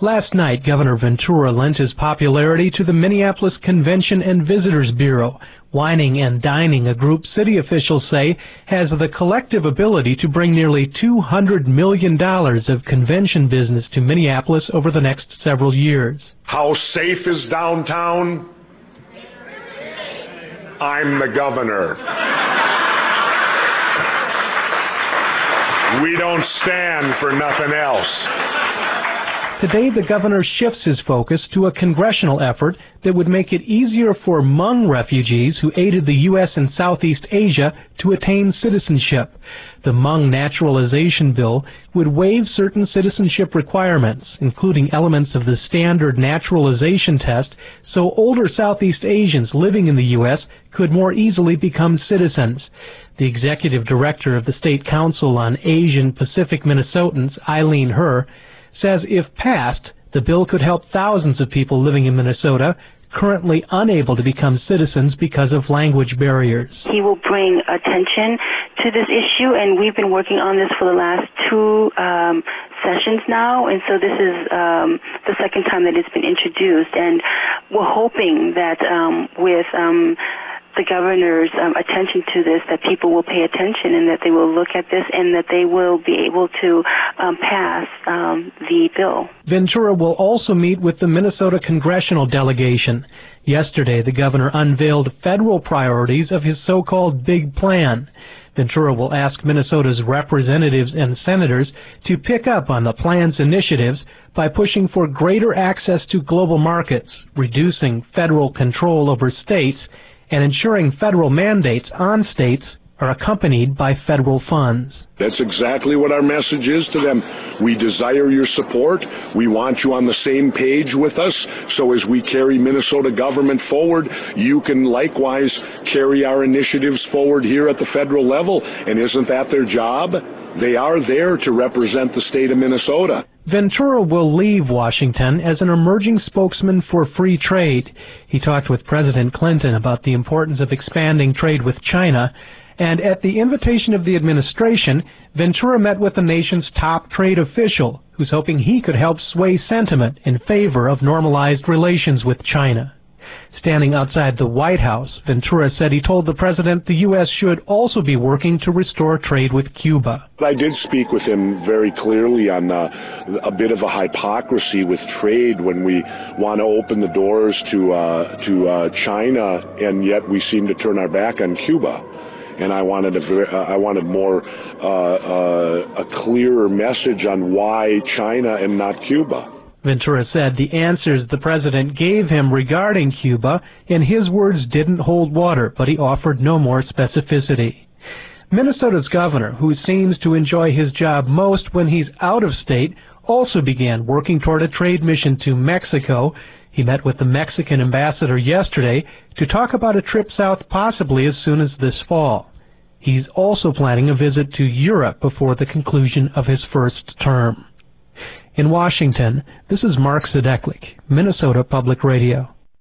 Last night, Governor Ventura lent his popularity to the Minneapolis Convention and Visitors Bureau, wining and dining a group city officials say has the collective ability to bring nearly $200 million of convention business to Minneapolis over the next several years. How safe is downtown? I'm the governor. We don't stand for nothing else. Today, the governor shifts his focus to a congressional effort that would make it easier for Hmong refugees who aided the U.S. and Southeast Asia to attain citizenship. The Hmong naturalization bill would waive certain citizenship requirements, including elements of the standard naturalization test, so older Southeast Asians living in the U.S. could more easily become citizens. The executive director of the State Council on Asian Pacific Minnesotans, Eileen Herr, says if passed, the bill could help thousands of people living in Minnesota currently unable to become citizens because of language barriers. He will bring attention to this issue, and we've been working on this for the last two sessions now, and so this is the second time that it's been introduced, and we're hoping that with the governor's attention to this, that people will pay attention and that they will look at this and that they will be able to pass the bill. Ventura will also meet with the Minnesota congressional delegation. Yesterday, the governor unveiled federal priorities of his so-called big plan. Ventura will ask Minnesota's representatives and senators to pick up on the plan's initiatives by pushing for greater access to global markets, reducing federal control over states, and ensuring federal mandates on states are accompanied by federal funds. That's exactly what our message is to them. We desire your support. We want you on the same page with us, so as we carry Minnesota government forward, you can likewise carry our initiatives forward here at the federal level. And isn't that their job? They are there to represent the state of Minnesota. Ventura will leave Washington as an emerging spokesman for free trade. He talked with President Clinton about the importance of expanding trade with China, and at the invitation of the administration, Ventura met with the nation's top trade official, who's hoping he could help sway sentiment in favor of normalized relations with China. Standing outside the White House, Ventura said he told the president the U.S. should also be working to restore trade with Cuba. I did speak with him very clearly on a bit of a hypocrisy with trade when we want to open the doors to China, and yet we seem to turn our back on Cuba. And I wanted more a clearer message on why China and not Cuba. Ventura said the answers the president gave him regarding Cuba, in his words, didn't hold water, but he offered no more specificity. Minnesota's governor, who seems to enjoy his job most when he's out of state, also began working toward a trade mission to Mexico. He met with the Mexican ambassador yesterday to talk about a trip south possibly as soon as this fall. He's also planning a visit to Europe before the conclusion of his first term. In Washington, this is Mark Zadeklik, Minnesota Public Radio.